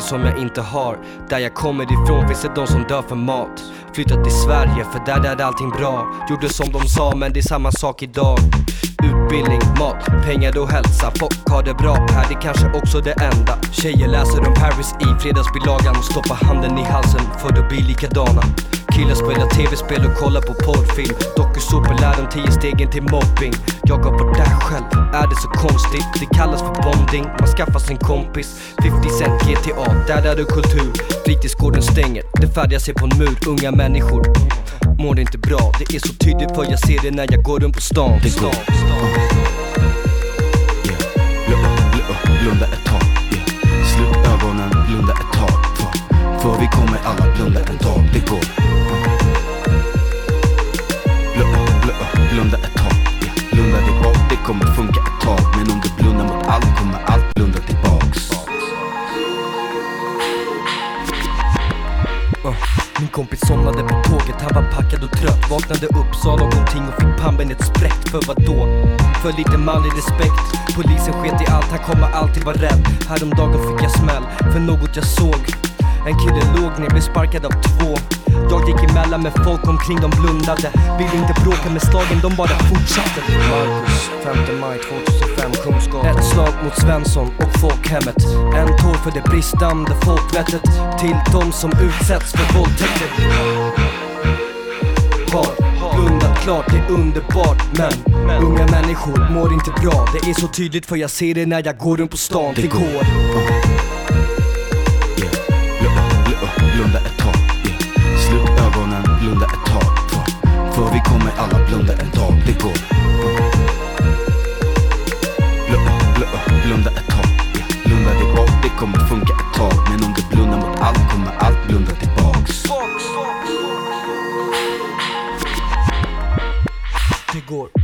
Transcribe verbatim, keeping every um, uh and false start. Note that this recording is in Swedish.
saker som jag inte har. Där jag kommer ifrån finns det de som dör för mat. Flyttat till Sverige för där är allting bra. Gjorde som de sa men det är samma sak idag. Utbildning, mat, pengar och hälsa. Folk har det bra här, det kanske också det enda. Tjejer läser om Paris i fredagsbilagan. Stoppa handen i halsen för att bli likadana. Killar spelar tv-spel och kollar på porrfilm. Dokusåpor lär de tio stegen till mobbing. Jag har varit där själv, är det så konstigt? Det kallas för bonding, man skaffar sin kompis. femtio cent G T A, där är det kultur. Fritidsgården stänger, det färdiga sig på en mur. Unga människor mår inte bra. Det är så tydligt för jag ser det när jag går runt på stan. Det går blunda ett tag, yeah. Slut ögonen, blunda ett tag, för, för vi kommer alla blunda en dag. Det går blunda ett tag, yeah. Blunda det bort, det kommer funka ett tag. Men om du blundar mot allt kommer allt blunda tillbaks. uh. Min kompis somnade på tåget, han var packad och trött. Vaknade upp, sa någonting och fick pamben ett sprätt. För vad då? För lite manlig respekt. Polisen sket i allt, han kommer alltid vara rädd. Häromdagen fick jag smäll för något jag såg. En kille låg ner, blev sparkad av två. Jag gick emellan med folk omkring, de blundade. Vill inte bråka med slagen, de bara fortsatte. Marcus, femte maj tjugohundrafem, Kungsgatan. Ett slag mot Svensson och folkhemmet. En tår för det bristande folkvettet. Till de som utsätts för våldtäkter. Har blundat klart, det är underbart. Men unga människor mår inte bra. Det är så tydligt för jag ser det när jag går runt på stan. Det går blunda ett tag, yeah. Slut ögonen, blunda ett tag, för, för vi kommer alla blunda en dag. Det går blunda ett tag, yeah. Blunda det bort, det kommer funka ett tag. Men om du blundar mot allt kommer allt blunda tillbaks. Det går